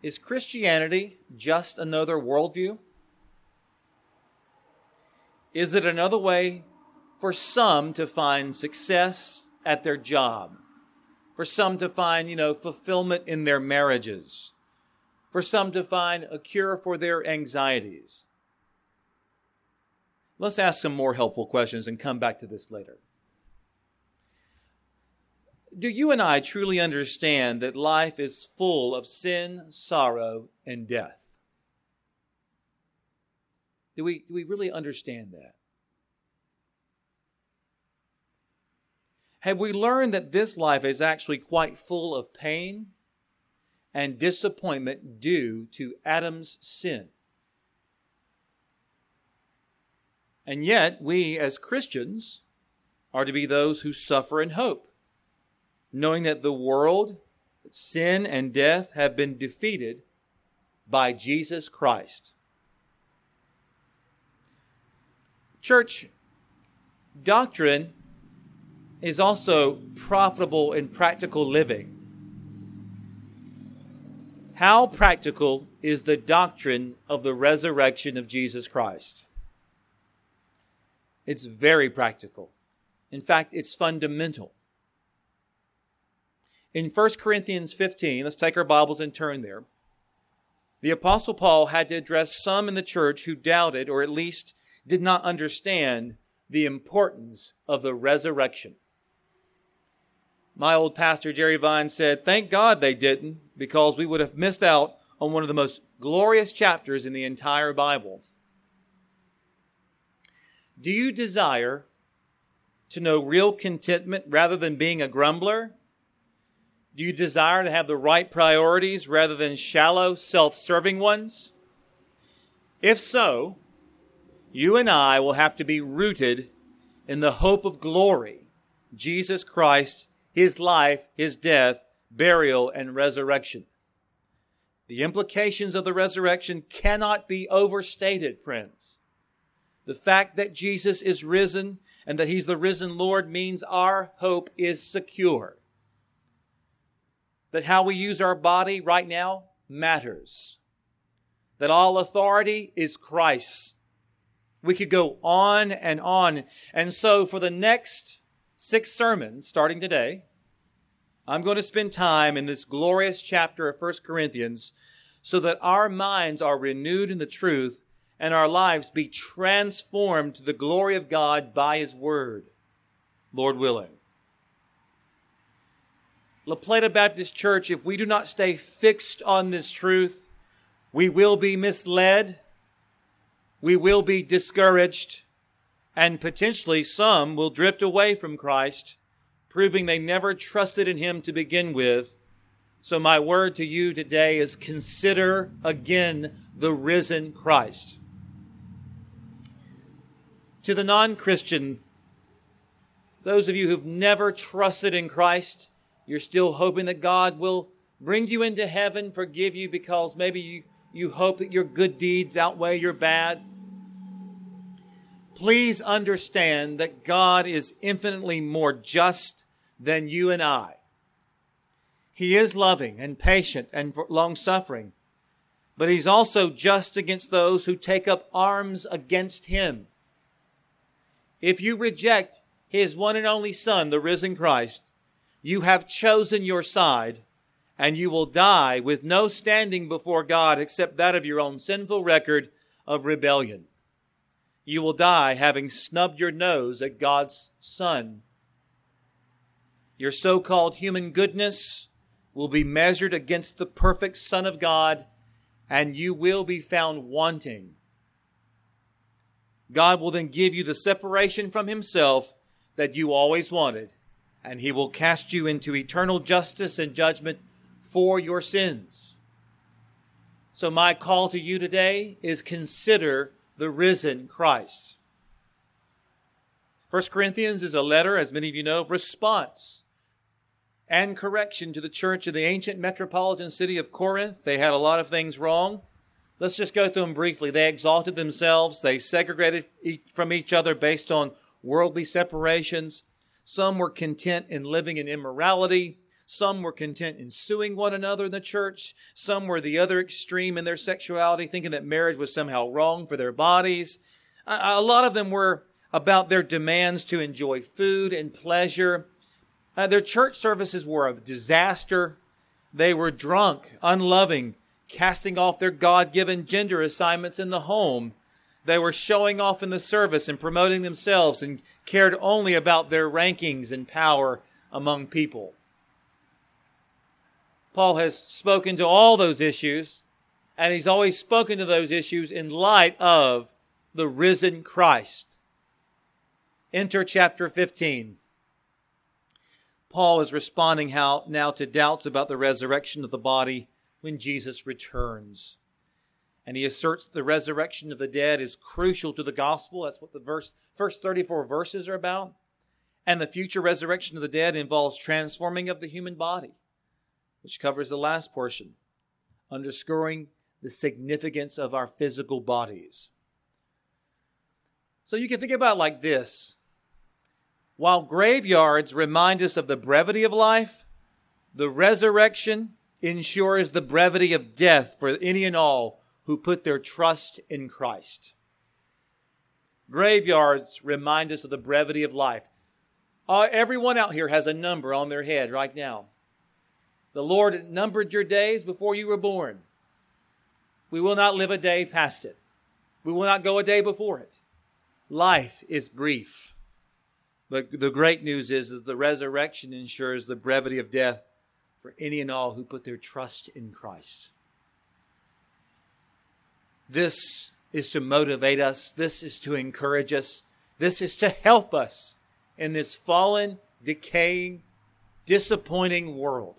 Is Christianity just another worldview? Is it another way for some to find success at their job? For some to find, fulfillment in their marriages? For some to find a cure for their anxieties? Let's ask some more helpful questions and come back to this later. Do you and I truly understand that life is full of sin, sorrow, and death? Do we really understand that? Have we learned that this life is actually quite full of pain and disappointment due to Adam's sin? And yet, we as Christians are to be those who suffer in hope, knowing that the world, sin, and death have been defeated by Jesus Christ. Church, doctrine is also profitable in practical living. How practical is the doctrine of the resurrection of Jesus Christ? It's very practical. In fact, it's fundamental. In 1 Corinthians 15, let's take our Bibles and turn there. The Apostle Paul had to address some in the church who doubted or at least did not understand the importance of the resurrection. My old pastor, Jerry Vine, said, "Thank God they didn't, because we would have missed out on one of the most glorious chapters in the entire Bible." Do you desire to know real contentment rather than being a grumbler? Do you desire to have the right priorities rather than shallow, self-serving ones? If so, you and I will have to be rooted in the hope of glory, Jesus Christ, His life, His death, burial, and resurrection. The implications of the resurrection cannot be overstated, friends. The fact that Jesus is risen and that He's the risen Lord means our hope is secure. That how we use our body right now matters. That all authority is Christ's. We could go on and on. And so for the next 6 sermons, starting today, I'm going to spend time in this glorious chapter of 1 Corinthians so that our minds are renewed in the truth and our lives be transformed to the glory of God by His Word, Lord willing. La Plata Baptist Church, if we do not stay fixed on this truth, we will be misled, we will be discouraged, and potentially some will drift away from Christ, proving they never trusted in Him to begin with. So my word to you today is consider again the risen Christ. To the non-Christian, those of you who've never trusted in Christ, you're still hoping that God will bring you into heaven, forgive you because maybe you hope that your good deeds outweigh your bad. Please understand that God is infinitely more just than you and I. He is loving and patient and long-suffering, but He's also just against those who take up arms against Him. If you reject His one and only Son, the risen Christ, you have chosen your side, and you will die with no standing before God except that of your own sinful record of rebellion. You will die having snubbed your nose at God's Son. Your so-called human goodness will be measured against the perfect Son of God, and you will be found wanting. God will then give you the separation from Himself that you always wanted, and He will cast you into eternal justice and judgment for your sins. So my call to you today is consider the risen Christ. 1 Corinthians is a letter, as many of you know, of response and correction to the church of the ancient metropolitan city of Corinth. They had a lot of things wrong. Let's just go through them briefly. They exalted themselves. They segregated from each other based on worldly separations. Some were content in living in immorality. Some were content in suing one another in the church. Some were the other extreme in their sexuality, thinking that marriage was somehow wrong for their bodies. A lot of them were about their demands to enjoy food and pleasure. Their church services were a disaster. They were drunk, unloving, casting off their God-given gender assignments in the home. They were showing off in the service and promoting themselves and cared only about their rankings and power among people. Paul has spoken to all those issues, and he's always spoken to those issues in light of the risen Christ. Enter chapter 15. Paul is responding now to doubts about the resurrection of the body when Jesus returns. And he asserts the resurrection of the dead is crucial to the gospel. That's what the first 34 verses are about. And the future resurrection of the dead involves transforming of the human body, which covers the last portion, underscoring the significance of our physical bodies. So you can think about it like this. While graveyards remind us of the brevity of life, the resurrection ensures the brevity of death for any and all who put their trust in Christ. Graveyards remind us of the brevity of life. Everyone out here has a number on their head right now. The Lord numbered your days before you were born. We will not live a day past it. We will not go a day before it. Life is brief. But the great news is that the resurrection ensures the brevity of death for any and all who put their trust in Christ. This is to motivate us. This is to encourage us. This is to help us in this fallen, decaying, disappointing world.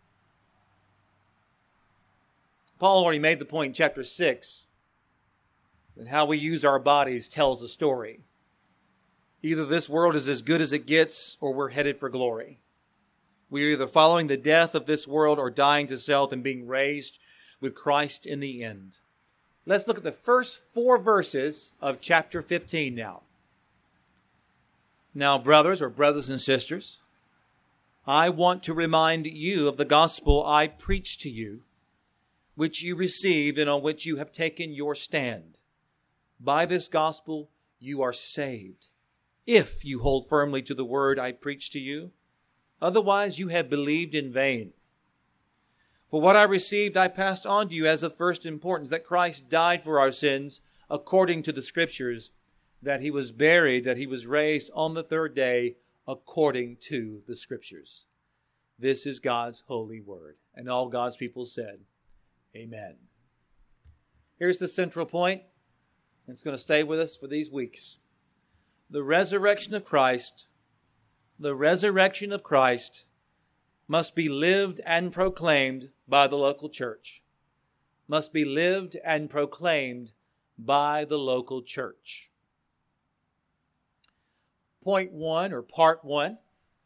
Paul already made the point in chapter 6 that how we use our bodies tells the story. Either this world is as good as it gets or we're headed for glory. We are either following the death of this world or dying to self and being raised with Christ in the end. Let's look at the first 4 verses of chapter 15 now. Now, brothers and sisters, I want to remind you of the gospel I preached to you, which you received and on which you have taken your stand. By this gospel you are saved, if you hold firmly to the word I preached to you. Otherwise you have believed in vain. For what I received I passed on to you as of first importance, that Christ died for our sins according to the Scriptures, that he was buried, that he was raised on the 3rd day according to the Scriptures. This is God's holy word. And all God's people said, Amen. Here's the central point. It's going to stay with us for these weeks. The resurrection of Christ must be lived and proclaimed by the local church. Must be lived and proclaimed by the local church. Point 1, or part 1.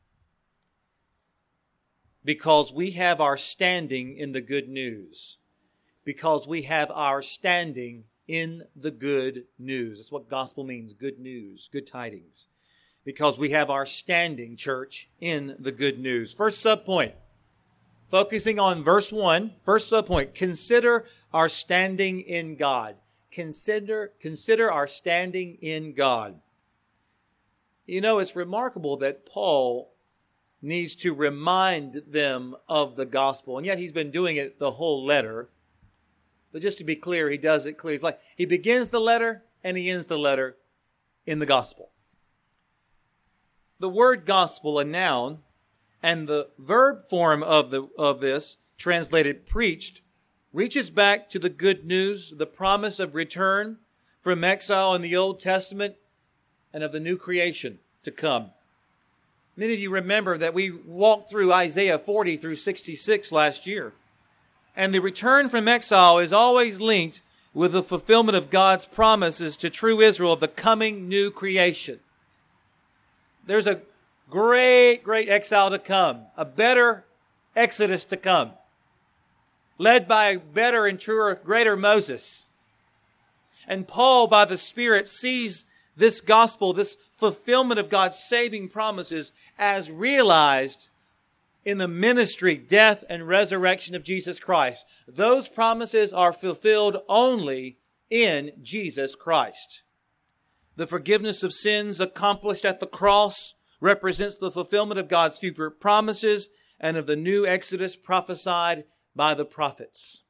Because we have our standing in the good news. Because we have our standing in the good news. That's what gospel means, good news, good tidings. Because we have our standing, church, in the good news. First subpoint, focusing on verse 1. First subpoint, consider our standing in God. Consider our standing in God. You know, it's remarkable that Paul needs to remind them of the gospel, and yet he's been doing it the whole letter. But just to be clear, he does it clear. It's like he begins the letter and he ends the letter in the gospel. The word gospel, a noun, and the verb form of this, translated preached, reaches back to the good news, the promise of return from exile in the Old Testament and of the new creation to come. Many of you remember that we walked through Isaiah 40 through 66 last year. And the return from exile is always linked with the fulfillment of God's promises to true Israel of the coming new creation. There's a great exile to come, a better exodus to come, led by a better and truer, greater Moses. And Paul, by the Spirit, sees this gospel, this fulfillment of God's saving promises as realized in the ministry, death, and resurrection of Jesus Christ. Those promises are fulfilled only in Jesus Christ. The forgiveness of sins accomplished at the cross represents the fulfillment of God's future promises and of the new Exodus prophesied by the prophets.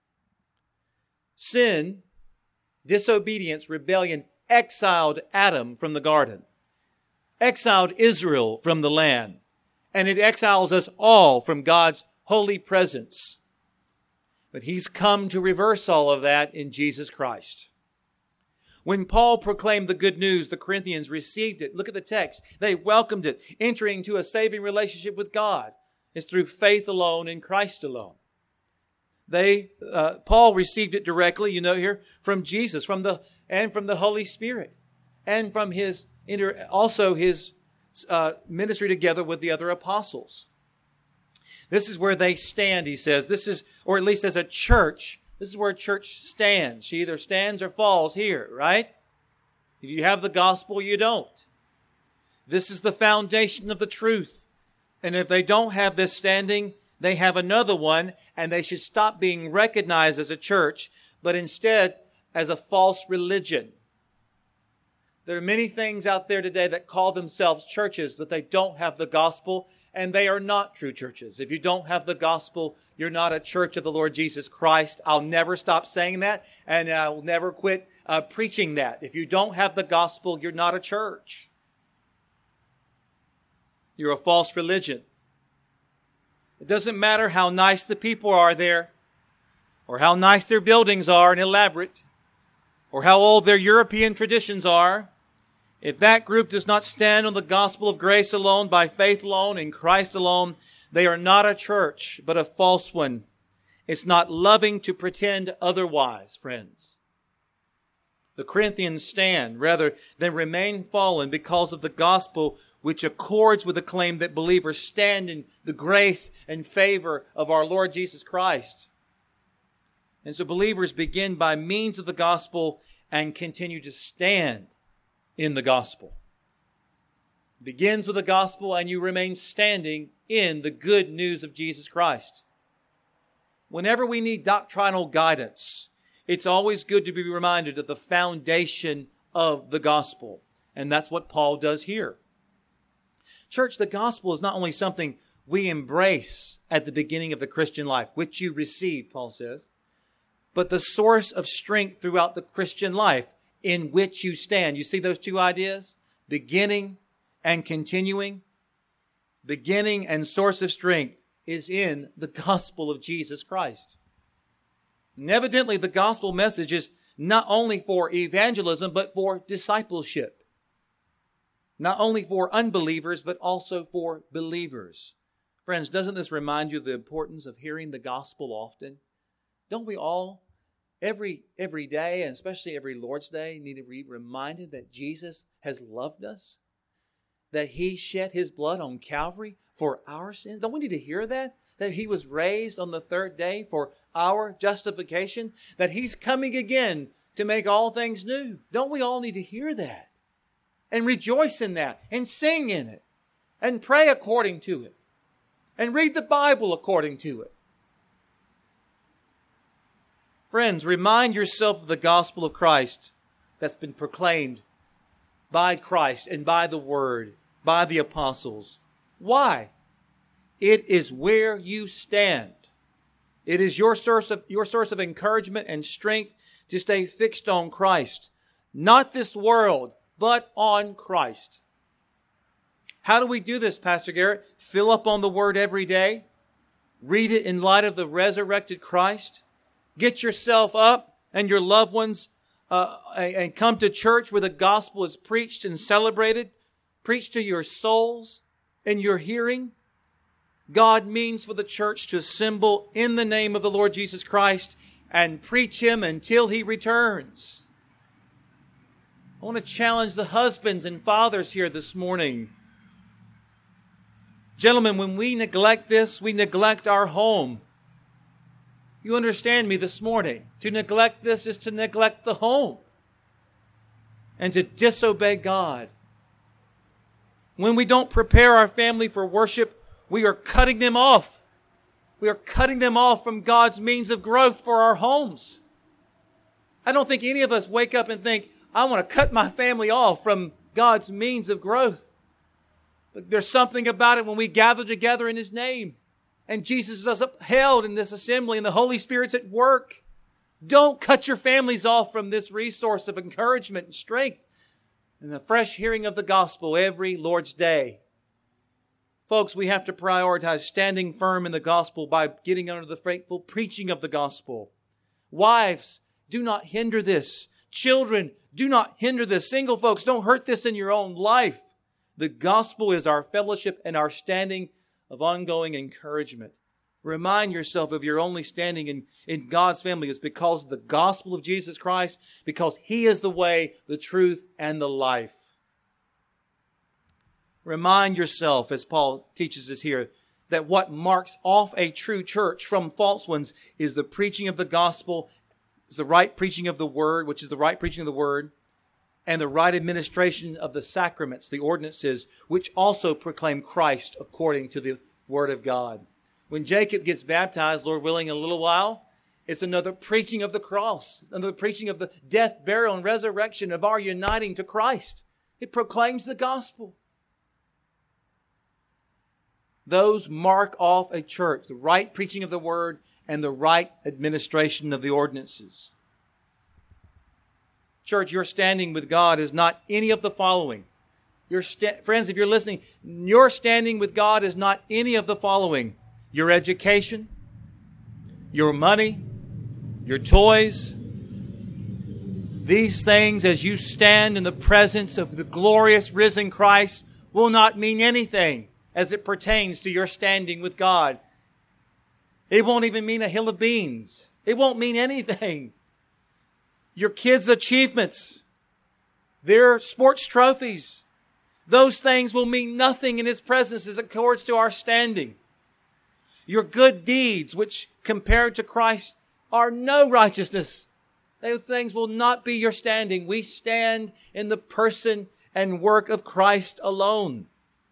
Sin, disobedience, rebellion exiled Adam from the garden, exiled Israel from the land, and it exiles us all from God's holy presence. But He's come to reverse all of that in Jesus Christ. When Paul proclaimed the good news, the Corinthians received it. Look at the text. They welcomed it, entering into a saving relationship with God. It's through faith alone in Christ alone. Paul received it directly, here, from Jesus, from the Holy Spirit, and from his ministry together with the other apostles. This is where they stand, he says. Or at least as a church, this is where a church stands. She either stands or falls here, right? If you have the gospel, you don't. This is the foundation of the truth. And if they don't have this standing, they have another one, and they should stop being recognized as a church, but instead as a false religion. There are many things out there today that call themselves churches, but they don't have the gospel, and they are not true churches. If you don't have the gospel, you're not a church of the Lord Jesus Christ. I'll never stop saying that, and I'll never quit preaching that. If you don't have the gospel, you're not a church. You're a false religion. It doesn't matter how nice the people are there, or how nice their buildings are and elaborate, or how old their European traditions are. If that group does not stand on the gospel of grace alone, by faith alone, in Christ alone, they are not a church, but a false one. It's not loving to pretend otherwise, friends. The Corinthians stand rather than remain fallen because of the gospel, which accords with the claim that believers stand in the grace and favor of our Lord Jesus Christ. And so believers begin by means of the gospel and continue to stand in the gospel. It begins with the gospel and you remain standing in the good news of Jesus Christ. Whenever we need doctrinal guidance, it's always good to be reminded of the foundation of the gospel. And that's what Paul does here. Church, the gospel is not only something we embrace at the beginning of the Christian life, which you receive, Paul says, but the source of strength throughout the Christian life in which you stand. You see those two ideas? Beginning and continuing. Beginning and source of strength is in the gospel of Jesus Christ. And evidently, the gospel message is not only for evangelism, but for discipleship. Not only for unbelievers, but also for believers. Friends, doesn't this remind you of the importance of hearing the gospel often? Don't we all, every day, and especially every Lord's Day, need to be reminded that Jesus has loved us? That He shed His blood on Calvary for our sins? Don't we need to hear that? That He was raised on the third day for our justification? That He's coming again to make all things new? Don't we all need to hear that? And rejoice in that, and sing in it, and pray according to it, and read the Bible according to it. Friends, remind yourself of the gospel of Christ that's been proclaimed by Christ and by the Word, by the apostles. Why? It is where you stand. It is your source of encouragement and strength to stay fixed on Christ. Not this world, but on Christ. How do we do this, Pastor Garrett? Fill up on the Word every day. Read it in light of the resurrected Christ. Get yourself up and your loved ones and come to church where the gospel is preached and celebrated. Preach to your souls in your hearing. God means for the church to assemble in the name of the Lord Jesus Christ and preach Him until He returns. I want to challenge the husbands and fathers here this morning. Gentlemen, when we neglect this, we neglect our home. You understand me this morning. To neglect this is to neglect the home and to disobey God. When we don't prepare our family for worship, we are cutting them off. We are cutting them off from God's means of growth for our homes. I don't think any of us wake up and think, I want to cut my family off from God's means of growth. But there's something about it when we gather together in His name. And Jesus is upheld in this assembly and the Holy Spirit's at work. Don't cut your families off from this resource of encouragement and strength and the fresh hearing of the gospel every Lord's Day. Folks, we have to prioritize standing firm in the gospel by getting under the faithful preaching of the gospel. Wives, do not hinder this. Children, do not hinder this. Single folks, don't hurt this in your own life. The gospel is our fellowship and our standing of ongoing encouragement. Remind yourself of your only standing in God's family is because of the gospel of Jesus Christ, because He is the way, the truth, and the life. Remind yourself, as Paul teaches us here, that what marks off a true church from false ones is the preaching of the gospel, is the right preaching of the word, which is the right preaching of the word, and the right administration of the sacraments, the ordinances, which also proclaim Christ according to the word of God. When Jacob gets baptized, Lord willing, in a little while, it's another preaching of the cross, another preaching of the death, burial, and resurrection of our uniting to Christ. It proclaims the gospel. Those mark off a church, the right preaching of the word and the right administration of the ordinances. Church, your standing with God is not any of the following. Friends, if you're listening, your standing with God is not any of the following. Your education, your money, your toys. These things, as you stand in the presence of the glorious risen Christ, will not mean anything as it pertains to your standing with God. It won't even mean a hill of beans. It won't mean anything. Your kids' achievements, their sports trophies, those things will mean nothing in His presence as it accords to our standing. Your good deeds, which compared to Christ are no righteousness, those things will not be your standing. We stand in the person and work of Christ alone.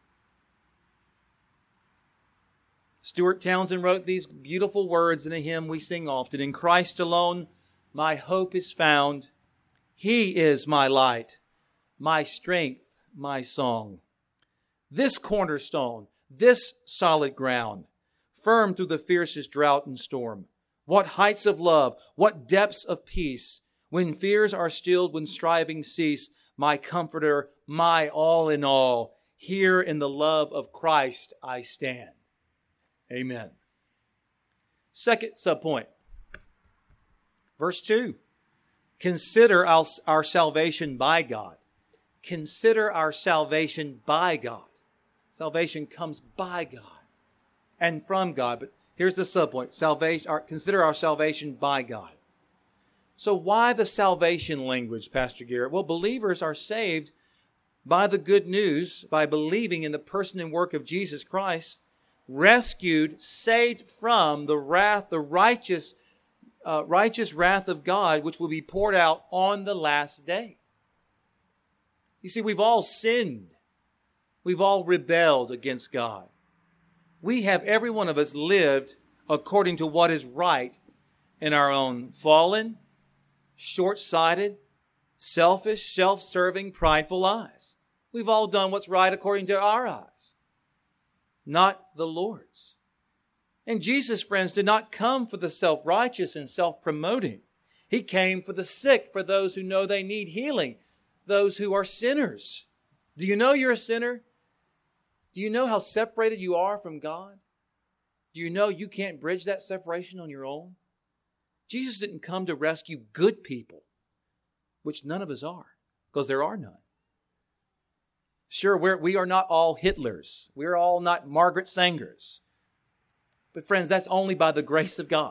Stuart Townsend wrote these beautiful words in a hymn we sing often. In Christ alone, my hope is found. He is my light, my strength, my song. This cornerstone, this solid ground, firm through the fiercest drought and storm. What heights of love, what depths of peace. When fears are stilled, when strivings cease, my comforter, my all in all. Here in the love of Christ I stand. Amen. Second subpoint. Verse 2. Consider our salvation by God. Consider our salvation by God. Salvation comes by God and from God. But here's the subpoint. Consider our salvation by God. So why the salvation language, Pastor Garrett? Well, believers are saved by the good news, by believing in the person and work of Jesus Christ, rescued, saved from the wrath, the righteous wrath of God, which will be poured out on the last day. You see, we've all sinned. We've all rebelled against God. We have, every one of us, lived according to what is right in our own fallen, short-sighted, selfish, self-serving, prideful eyes. We've all done what's right according to our eyes, not the Lord's. And Jesus, friends, did not come for the self-righteous and self-promoting. He came for the sick, for those who know they need healing, those who are sinners. Do you know you're a sinner? Do you know how separated you are from God? Do you know you can't bridge that separation on your own? Jesus didn't come to rescue good people, which none of us are, because there are none. Sure, we are not all Hitlers. We're all not Margaret Sangers. But friends, that's only by the grace of God.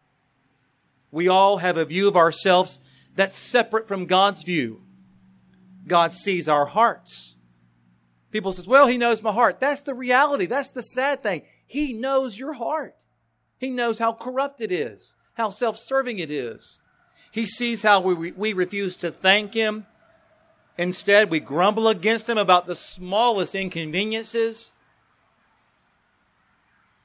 We all have a view of ourselves that's separate from God's view. God sees our hearts. People say, well, He knows my heart. That's the reality. That's the sad thing. He knows your heart. He knows how corrupt it is, how self-serving it is. He sees how we refuse to thank Him. Instead, we grumble against Him about the smallest inconveniences.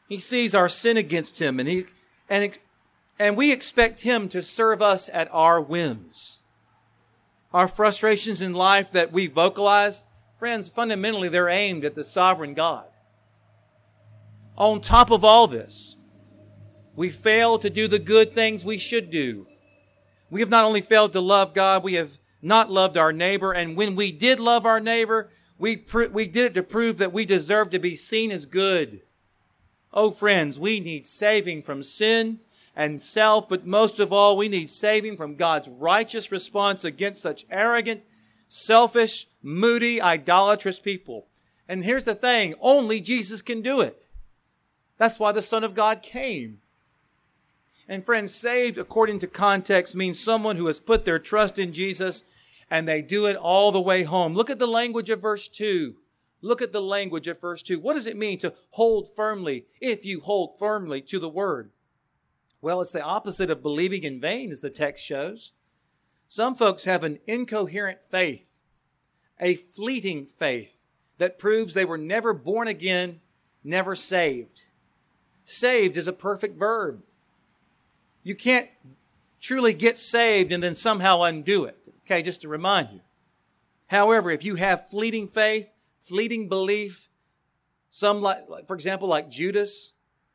He sees our sin against him, and we expect him to serve us at our whims. Our frustrations in life that we vocalize, friends, fundamentally they're aimed at the sovereign God. On top of all this, we fail to do the good things we should do. We have not only failed to love God, we have not loved our neighbor. And when we did love our neighbor, we did it to prove that we deserve to be seen as good. Oh, friends, we need saving from sin and self, but most of all, we need saving from God's righteous response against such arrogant, selfish, moody, idolatrous people. And here's the thing, only Jesus can do it. That's why the Son of God came. And friends, saved according to context means someone who has put their trust in Jesus and they do it all the way home. Look at the language of verse 2. Look at the language of verse 2. What does it mean to hold firmly, if you hold firmly to the word? Well, it's the opposite of believing in vain, as the text shows. Some folks have an incoherent faith, a fleeting faith that proves they were never born again, never saved. Saved is a perfect verb. You can't truly get saved and then somehow undo it. Okay, just to remind you. However, if you have fleeting faith, fleeting belief, some for example, like Judas,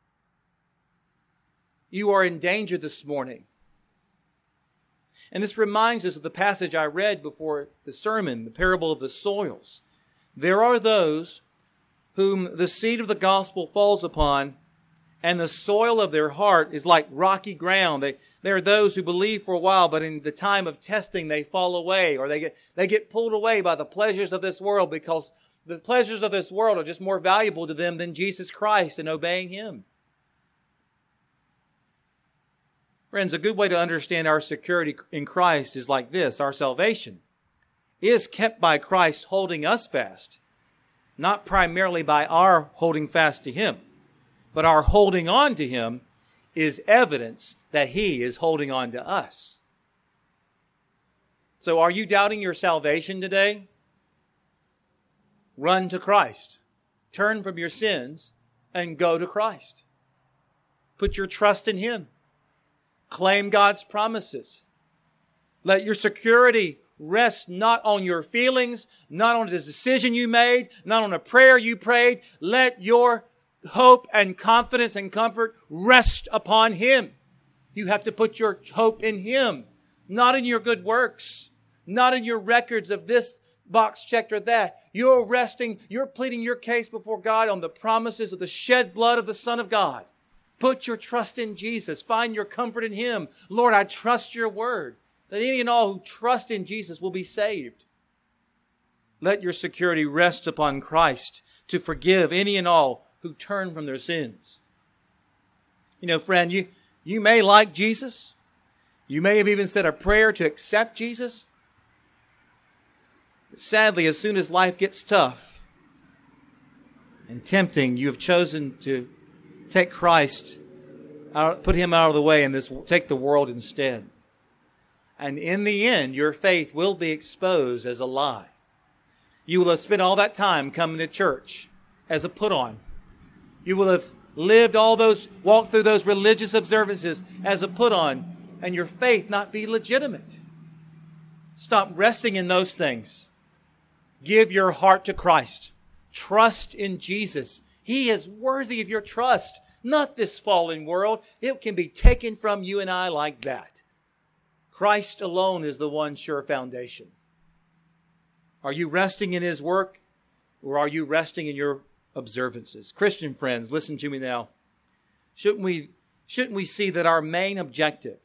you are in danger this morning. And this reminds us of the passage I read before the sermon, the parable of the soils. There are those whom the seed of the gospel falls upon, and the soil of their heart is like rocky ground. There are those who believe for a while, but in the time of testing, they fall away, or they get pulled away by the pleasures of this world, because the pleasures of this world are just more valuable to them than Jesus Christ and obeying him. Friends, a good way to understand our security in Christ is like this. Our salvation is kept by Christ holding us fast, not primarily by our holding fast to him, but our holding on to him is evidence that he is holding on to us. So are you doubting your salvation today? Run to Christ. Turn from your sins and go to Christ. Put your trust in him. Claim God's promises. Let your security rest not on your feelings, not on the decision you made, not on a prayer you prayed. Let your hope and confidence and comfort rest upon him. You have to put your hope in him, not in your good works, not in your records of this box checked or that. You're pleading your case before God on the promises of the shed blood of the Son of God. Put your trust in Jesus. Find your comfort in him. Lord, I trust your word, that any and all who trust in Jesus will be saved. Let your security rest upon Christ to forgive any and all who turn from their sins. You know, friend, you may like Jesus. You may have even said a prayer to accept Jesus. But sadly, as soon as life gets tough and tempting, you have chosen to take Christ out, put him out of the way, and take the world instead. And in the end, your faith will be exposed as a lie. You will have spent all that time coming to church as a put-on. You will have walked through those religious observances as a put-on, and your faith not be legitimate. Stop resting in those things. Give your heart to Christ. Trust in Jesus. He is worthy of your trust, not this fallen world. It can be taken from you and I like that. Christ alone is the one sure foundation. Are you resting in his work, or are you resting in your observances? Christian friends, listen to me now. Shouldn't we see that our main objective?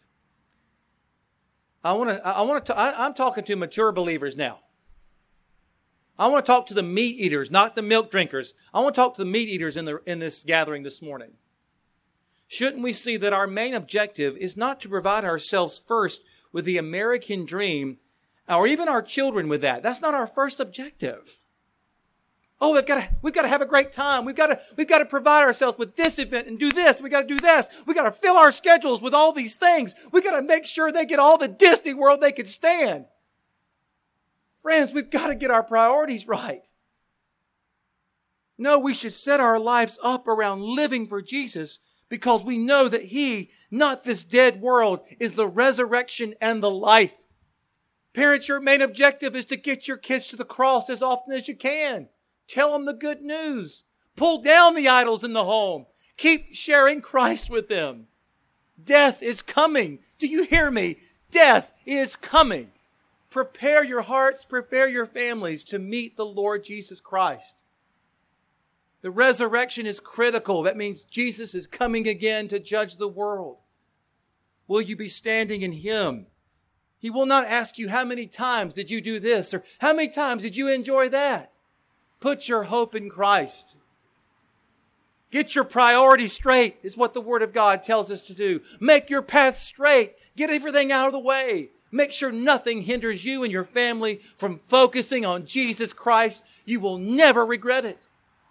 I'm talking to mature believers now. I want to talk to the meat eaters, not the milk drinkers. I want to talk to the meat eaters in this gathering this morning. Shouldn't we see that our main objective is not to provide ourselves first with the American dream, or even our children with that? That's not our first objective. Oh, we've got to have a great time. We've got to provide ourselves with this event and do this. We've got to do this. We've got to fill our schedules with all these things. We've got to make sure they get all the Disney World they can stand. Friends, we've got to get our priorities right. No, we should set our lives up around living for Jesus because we know that He, not this dead world, is the resurrection and the life. Parents, your main objective is to get your kids to the cross as often as you can. Tell them the good news. Pull down the idols in the home. Keep sharing Christ with them. Death is coming. Do you hear me? Death is coming. Prepare your hearts, prepare your families to meet the Lord Jesus Christ. The resurrection is critical. That means Jesus is coming again to judge the world. Will you be standing in Him? He will not ask you, how many times did you do this? Or how many times did you enjoy that? Put your hope in Christ. Get your priorities straight is what the Word of God tells us to do. Make your path straight. Get everything out of the way. Make sure nothing hinders you and your family from focusing on Jesus Christ. You will never regret it.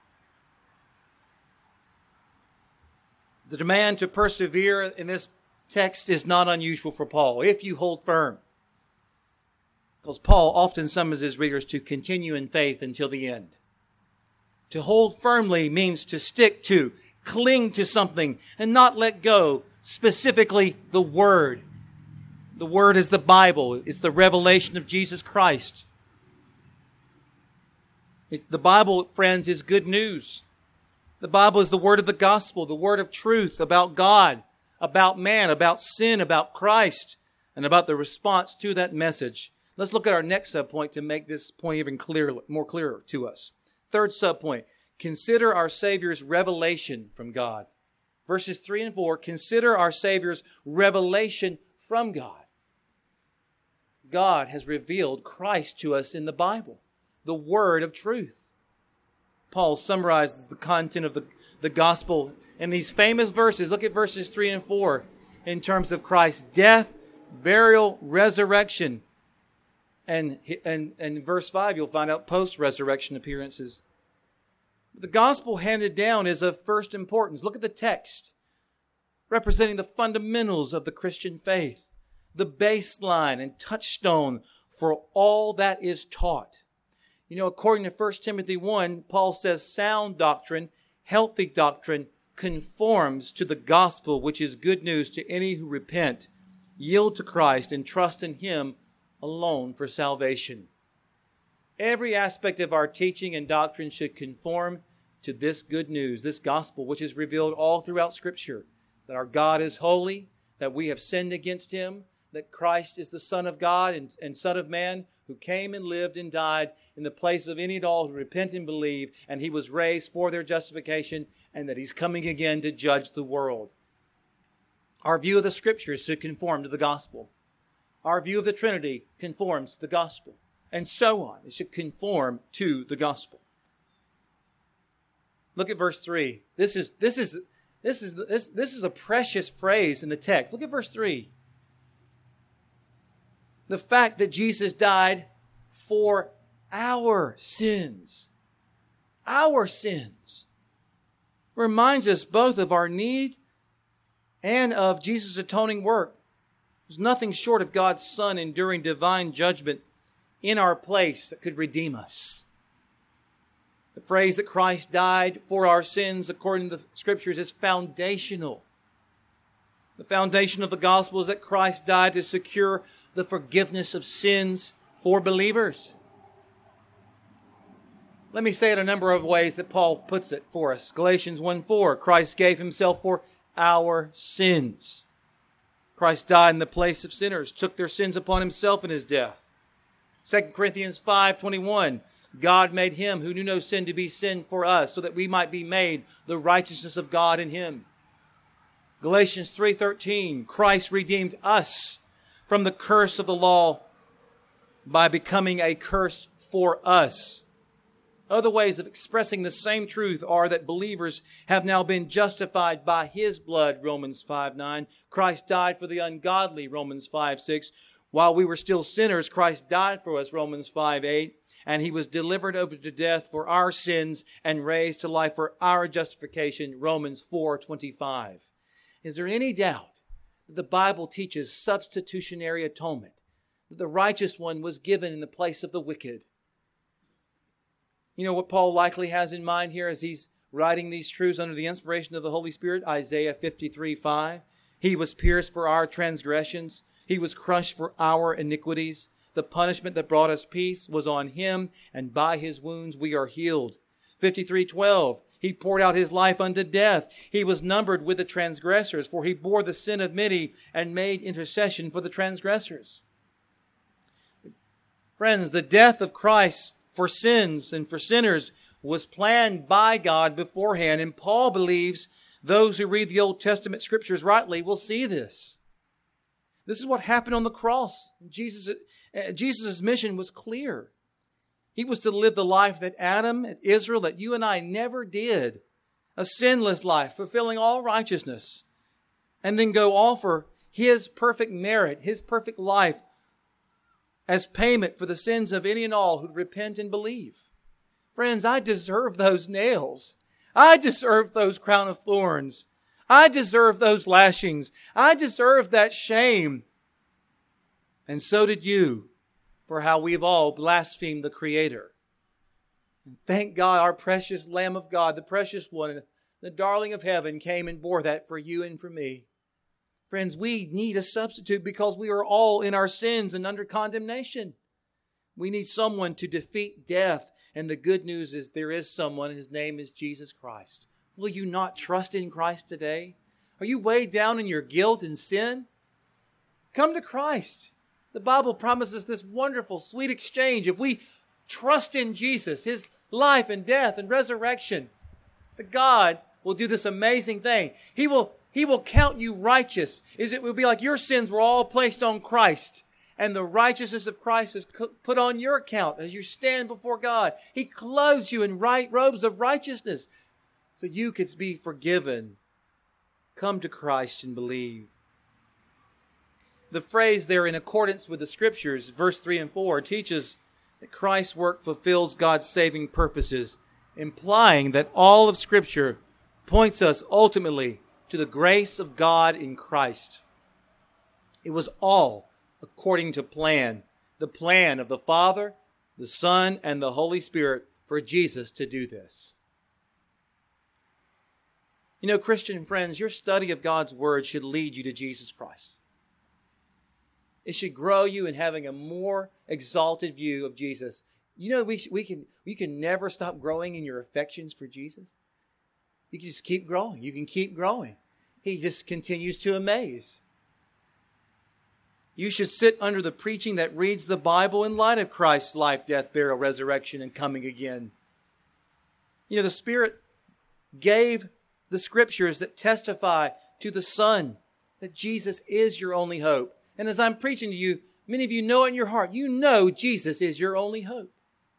The demand to persevere in this text is not unusual for Paul, if you hold firm. Because Paul often summons his readers to continue in faith until the end. To hold firmly means to stick to, cling to something, and not let go, specifically the Word. The Word is the Bible. It's the revelation of Jesus Christ. The Bible, friends, is good news. The Bible is the word of the gospel, the word of truth about God, about man, about sin, about Christ, and about the response to that message. Let's look at our next subpoint to make this point even more clearer to us. Third subpoint, consider our Savior's revelation from God. Verses 3 and 4, consider our Savior's revelation from God. God has revealed Christ to us in the Bible, the word of truth. Paul summarizes the content of the gospel in these famous verses. Look at verses 3 and 4 in terms of Christ's death, burial, resurrection. And in verse 5, you'll find out post-resurrection appearances. The gospel handed down is of first importance. Look at the text, representing the fundamentals of the Christian faith, the baseline and touchstone for all that is taught. You know, according to 1 Timothy 1, Paul says sound doctrine, healthy doctrine, conforms to the gospel, which is good news to any who repent, yield to Christ, and trust in Him alone for salvation. Every aspect of our teaching and doctrine should conform to this good news, this gospel, which is revealed all throughout Scripture, that our God is holy, that we have sinned against Him, that Christ is the Son of God and Son of Man, who came and lived and died in the place of any and all who repent and believe, and He was raised for their justification, and that He's coming again to judge the world. Our view of the Scriptures should conform to the gospel. Our view of the Trinity conforms to the gospel, and so on. It should conform to the gospel. Look at verse 3. This is a precious phrase in the text. Look at verse 3. The fact that Jesus died for our sins, reminds us both of our need and of Jesus' atoning work. There's nothing short of God's Son enduring divine judgment in our place that could redeem us. The phrase that Christ died for our sins, according to the Scriptures, is foundational. The foundation of the gospel is that Christ died to secure the forgiveness of sins for believers. Let me say it a number of ways that Paul puts it for us. Galatians 1:4, Christ gave Himself for our sins. Christ died in the place of sinners, took their sins upon Himself in His death. 2 Corinthians 5:21, God made Him who knew no sin to be sin for us, so that we might be made the righteousness of God in Him. Galatians 3:13, Christ redeemed us from the curse of the law by becoming a curse for us. Other ways of expressing the same truth are that believers have now been justified by His blood, Romans 5:9. Christ died for the ungodly, Romans 5:6. While we were still sinners, Christ died for us, Romans 5:8. And He was delivered over to death for our sins and raised to life for our justification, Romans 4:25. Is there any doubt that the Bible teaches substitutionary atonement, that the righteous one was given in the place of the wicked? You know what Paul likely has in mind here as he's writing these truths under the inspiration of the Holy Spirit? Isaiah 53:5. He was pierced for our transgressions. He was crushed for our iniquities. The punishment that brought us peace was on him, and by his wounds we are healed. 53:12. He poured out his life unto death. He was numbered with the transgressors, for he bore the sin of many and made intercession for the transgressors. Friends, the death of Christ for sins and for sinners was planned by God beforehand, and Paul believes those who read the Old Testament scriptures rightly will see this. This is what happened on the cross. Jesus' mission was clear. He was to live the life that Adam and Israel, that you and I never did. A sinless life, fulfilling all righteousness. And then go offer his perfect merit, his perfect life, as payment for the sins of any and all who repent and believe. Friends, I deserve those nails. I deserve those crown of thorns. I deserve those lashings. I deserve that shame. And so did you, for how we've all blasphemed the Creator. And thank God, our precious Lamb of God, the precious one, the darling of heaven, came and bore that for you and for me. Friends, we need a substitute because we are all in our sins and under condemnation. We need someone to defeat death. And the good news is there is someone. His name is Jesus Christ. Will you not trust in Christ today? Are you weighed down in your guilt and sin? Come to Christ. The Bible promises this wonderful, sweet exchange. If we trust in Jesus, his life and death and resurrection, that God will do this amazing thing. He will count you righteous. It will be like your sins were all placed on Christ, and the righteousness of Christ is put on your account as you stand before God. He clothes you in robes of righteousness so you could be forgiven. Come to Christ and believe. The phrase there, in accordance with the Scriptures, verse 3 and 4, teaches that Christ's work fulfills God's saving purposes, implying that all of Scripture points us ultimately to the grace of God in Christ. It was all according to plan, the plan of the Father, the Son, and the Holy Spirit for Jesus to do this. You know, Christian friends, your study of God's Word should lead you to Jesus Christ. It should grow you in having a more exalted view of Jesus. You know, we can never stop growing in your affections for Jesus. You can just keep growing. You can keep growing. He just continues to amaze. You should sit under the preaching that reads the Bible in light of Christ's life, death, burial, resurrection, and coming again. You know, the Spirit gave the Scriptures that testify to the Son that Jesus is your only hope. And as I'm preaching to you, many of you know it in your heart. You know Jesus is your only hope.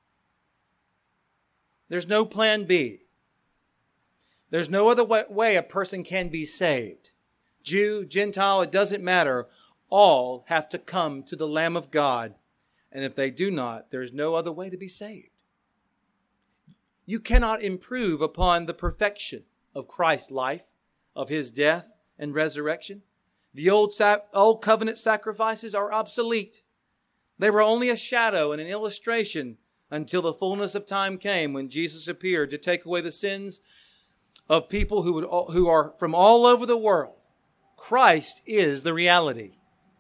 There's no plan B. There's no other way a person can be saved. Jew, Gentile, it doesn't matter. All have to come to the Lamb of God. And if they do not, there's no other way to be saved. You cannot improve upon the perfection of Christ's life, of his death and resurrection. The old covenant sacrifices are obsolete. They were only a shadow and an illustration until the fullness of time came when Jesus appeared to take away the sins of people who are from all over the world. Christ is the reality.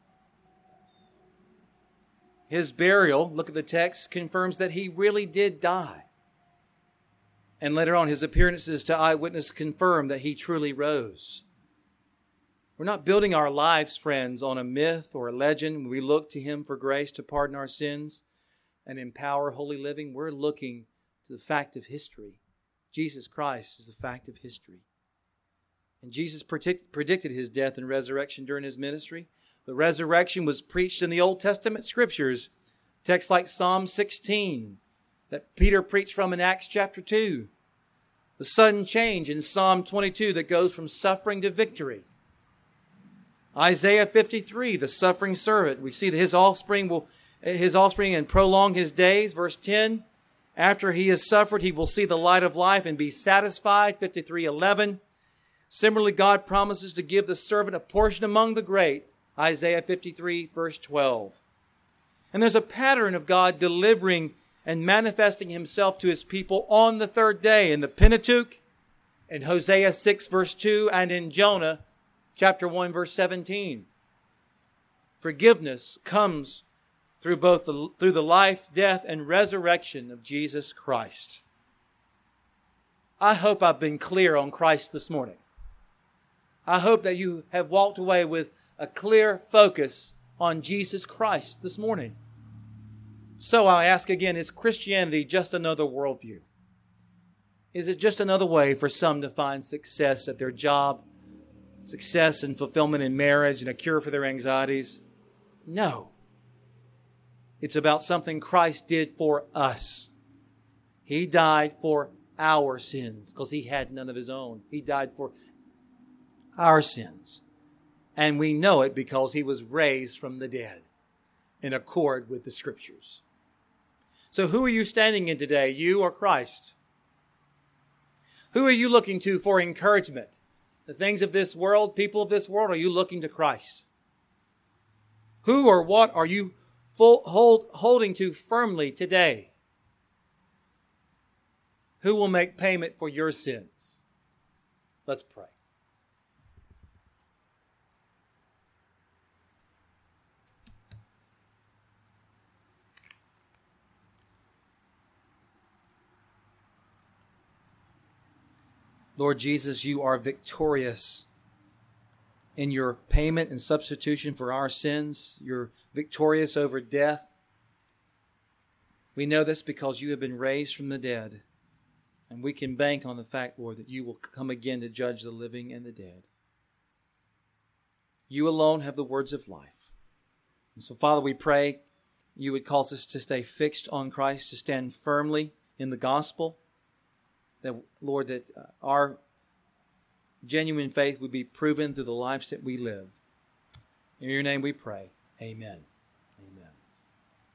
His burial, look at the text, confirms that he really did die. And later on, his appearances to eyewitnesses confirm that he truly rose. We're not building our lives, friends, on a myth or a legend. We look to him for grace to pardon our sins and empower holy living. We're looking to the fact of history. Jesus Christ is the fact of history. And Jesus predicted his death and resurrection during his ministry. The resurrection was preached in the Old Testament Scriptures. Texts like Psalm 16 that Peter preached from in Acts chapter 2. The sudden change in Psalm 22 that goes from suffering to victory. Isaiah 53, the suffering servant. We see that his offspring and prolong his days. Verse 10, after he has suffered, he will see the light of life and be satisfied. 53:11. Similarly, God promises to give the servant a portion among the great. Isaiah 53, verse 12. And there's a pattern of God delivering and manifesting himself to his people on the third day in the Pentateuch, in Hosea 6 verse 2, and in Jonah chapter 1 verse 17. Forgiveness comes through through the life, death, and resurrection of Jesus Christ. I hope I've been clear on Christ this morning. I hope that you have walked away with a clear focus on Jesus Christ this morning. So I ask again, is Christianity just another worldview? Is it just another way for some to find success at their job, success and fulfillment in marriage, and a cure for their anxieties? No. It's about something Christ did for us. He died for our sins because he had none of his own. He died for our sins. And we know it because he was raised from the dead in accord with the Scriptures. So who are you standing in today, you or Christ? Who are you looking to for encouragement? The things of this world, people of this world, or are you looking to Christ? Who or what are you holding to firmly today? Who will make payment for your sins? Let's pray. Lord Jesus, you are victorious in your payment and substitution for our sins. You're victorious over death. We know this because you have been raised from the dead. And we can bank on the fact, Lord, that you will come again to judge the living and the dead. You alone have the words of life. And so, Father, we pray you would cause us to stay fixed on Christ, to stand firmly in the gospel. That, Lord, that our genuine faith would be proven through the lives that we live. In your name we pray. Amen. Amen.